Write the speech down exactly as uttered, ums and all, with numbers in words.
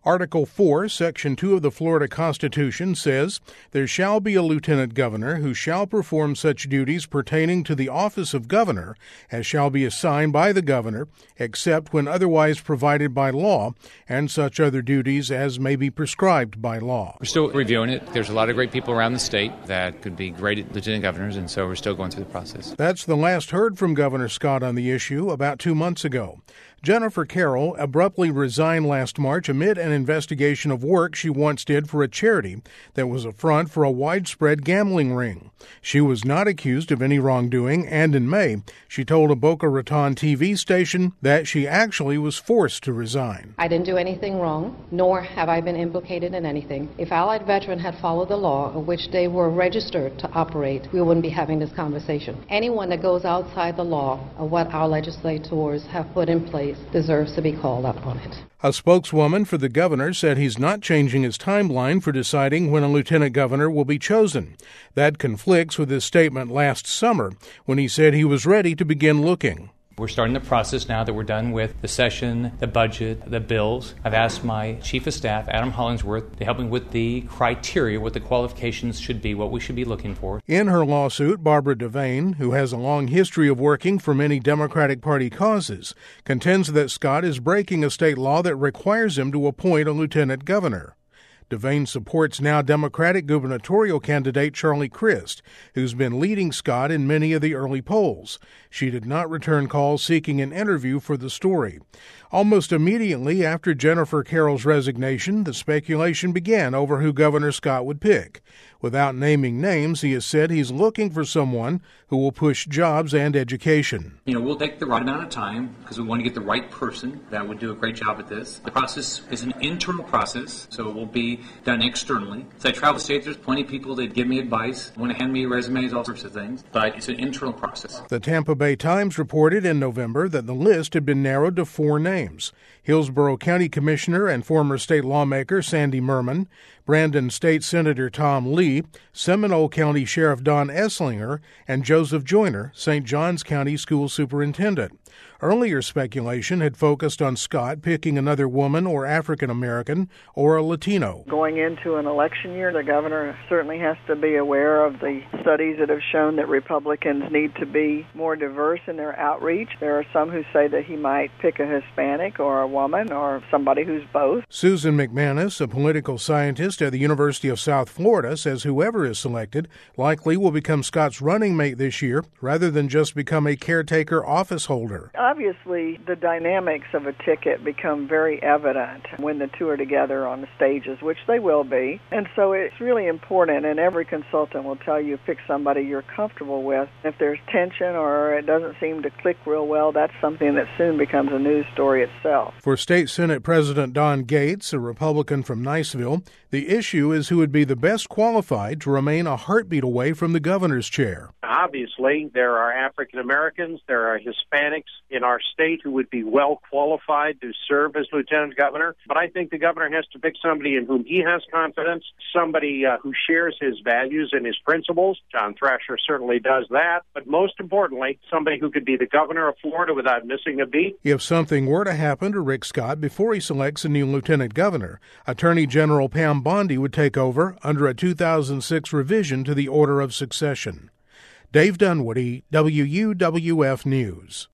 Article four, Section two of the Florida Constitution says, "There shall be a lieutenant governor who shall perform such duties pertaining to the office of governor as shall be assigned by the governor, except when otherwise provided by law, and such other duties as may be prescribed by law." We're still reviewing it. There's a lot of great people around the state that could be great lieutenant governors, and so we're still going through the process. That's the last heard from Governor Scott on the issue about two months ago. Jennifer Carroll abruptly resigned last March amid an investigation of work she once did for a charity that was a front for a widespread gambling ring. She was not accused of any wrongdoing, and in May, she told a Boca Raton T V station that she actually was forced to resign. "I didn't do anything wrong, nor have I been implicated in anything. If Allied Veteran had followed the law in which they were registered to operate, we wouldn't be having this conversation. Anyone that goes outside the law of what our legislators have put in place deserves to be called up on it." A spokeswoman for the governor said he's not changing his timeline for deciding when a lieutenant governor will be chosen. That conflicts with his statement last summer when he said he was ready to begin looking. We're starting the process now that we're done with the session, the budget, the bills. I've asked my chief of staff, Adam Hollingsworth, to help me with the criteria, what the qualifications should be, what we should be looking for. In her lawsuit, Barbara Devane, who has a long history of working for many Democratic Party causes, contends that Scott is breaking a state law that requires him to appoint a lieutenant governor. Devane supports now Democratic gubernatorial candidate Charlie Crist, who's been leading Scott in many of the early polls. She did not return calls seeking an interview for the story. Almost immediately after Jennifer Carroll's resignation, the speculation began over who Governor Scott would pick. Without naming names, he has said he's looking for someone who will push jobs and education. You know, we'll take the right amount of time because we want to get the right person that would do a great job at this. The process is an internal process, so it will be done externally. As I travel states, there's plenty of people that give me advice, want to hand me resumes, all sorts of things, but it's an internal process. The Tampa Bay Times reported in November that the list had been narrowed to four names: Hillsborough County Commissioner and former state lawmaker Sandy Merman, Brandon State Senator Tom Lee, Seminole County Sheriff Don Esslinger, and Joseph Joyner, Saint Johns County School Superintendent. Earlier speculation had focused on Scott picking another woman or African American or a Latino. Going into an election year, the governor certainly has to be aware of the studies that have shown that Republicans need to be more diverse in their outreach. There are some who say that he might pick a Hispanic or a woman or somebody who's both. Susan McManus, a political scientist at the University of South Florida, says whoever is selected likely will become Scott's running mate this year rather than just become a caretaker office holder. Obviously, the dynamics of a ticket become very evident when the two are together on the stages, which they will be. And so it's really important, and every consultant will tell you pick somebody you're comfortable with. If there's tension or it doesn't seem to click real well, that's something that soon becomes a news story itself. For State Senate President Don Gates, a Republican from Niceville, the issue is who would be the best qualified to remain a heartbeat away from the governor's chair. Obviously, there are African Americans, there are Hispanics in our state who would be well qualified to serve as lieutenant governor. But I think the governor has to pick somebody in whom he has confidence, somebody uh, who shares his values and his principles. John Thrasher certainly does that. But most importantly, somebody who could be the governor of Florida without missing a beat. If something were to happen to Rick Scott before he selects a new lieutenant governor, Attorney General Pam Bondi would take over under a two thousand six revision to the Order of Succession. Dave Dunwoody, W U W F News.